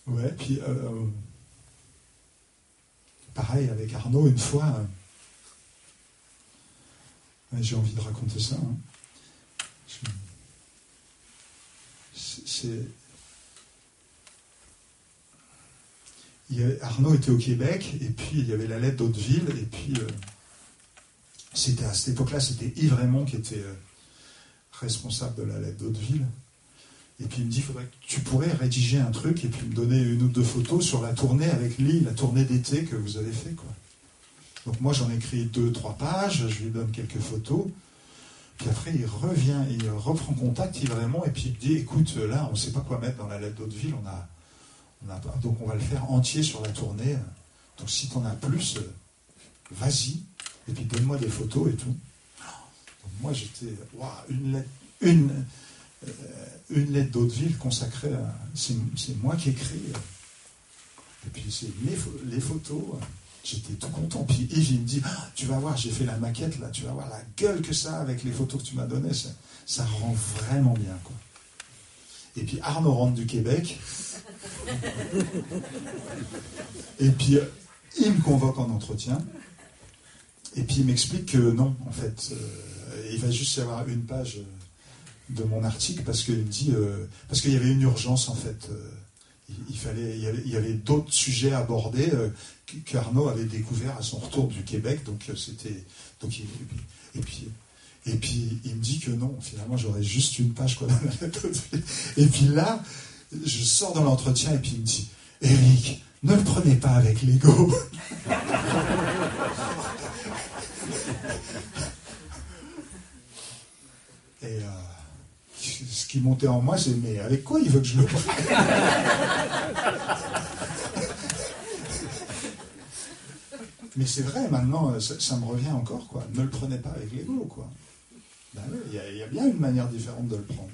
Ouais, puis pareil avec Arnaud, une fois, j'ai envie de raconter ça. Hein. Arnaud était au Québec, et puis il y avait la lettre d'Hauteville, et puis c'était à cette époque-là, c'était Yves Raymond qui était responsable de la lettre d'Hauteville. Et puis il me dit, tu pourrais rédiger un truc et puis me donner une ou deux photos sur la tournée avec lui, la tournée d'été que vous avez fait, quoi. Donc moi j'en ai écrit 2-3 pages, je lui donne quelques photos. Puis après il revient, il reprend contact, Yves Raymond, et puis il me dit, écoute, là on ne sait pas quoi mettre dans la lettre d'Hauteville, donc on va le faire entier sur la tournée. Donc si tu en as plus, vas-y, et puis donne-moi des photos et tout. Donc moi j'étais, une lettre d'Hauteville consacrée à... C'est moi qui écris. Et puis c'est les photos. J'étais tout content. Puis Yves, il me dit, tu vas voir, j'ai fait la maquette, là, tu vas voir la gueule que ça a avec les photos que tu m'as données. Ça rend vraiment bien, quoi. Et puis Arnaud rentre du Québec. Et puis il me convoque en entretien. Et puis il m'explique que non, en fait, il va juste y avoir une page de mon article parce qu'il me dit parce qu'il y avait une urgence en fait. Il y avait d'autres sujets abordés qu'Arnaud avait découvert à son retour du Québec, et puis il me dit que non, finalement j'aurais juste une page quoi dans la lettre. Et puis là, je sors dans l'entretien et puis il me dit, Éric, ne le prenez pas avec l'ego. Et ce qui montait en moi, c'est mais avec quoi il veut que je le prenne? Mais c'est vrai, maintenant, ça me revient encore, quoi. Ne le prenez pas avec l'ego, quoi. Ben oui, il y a bien une manière différente de le prendre.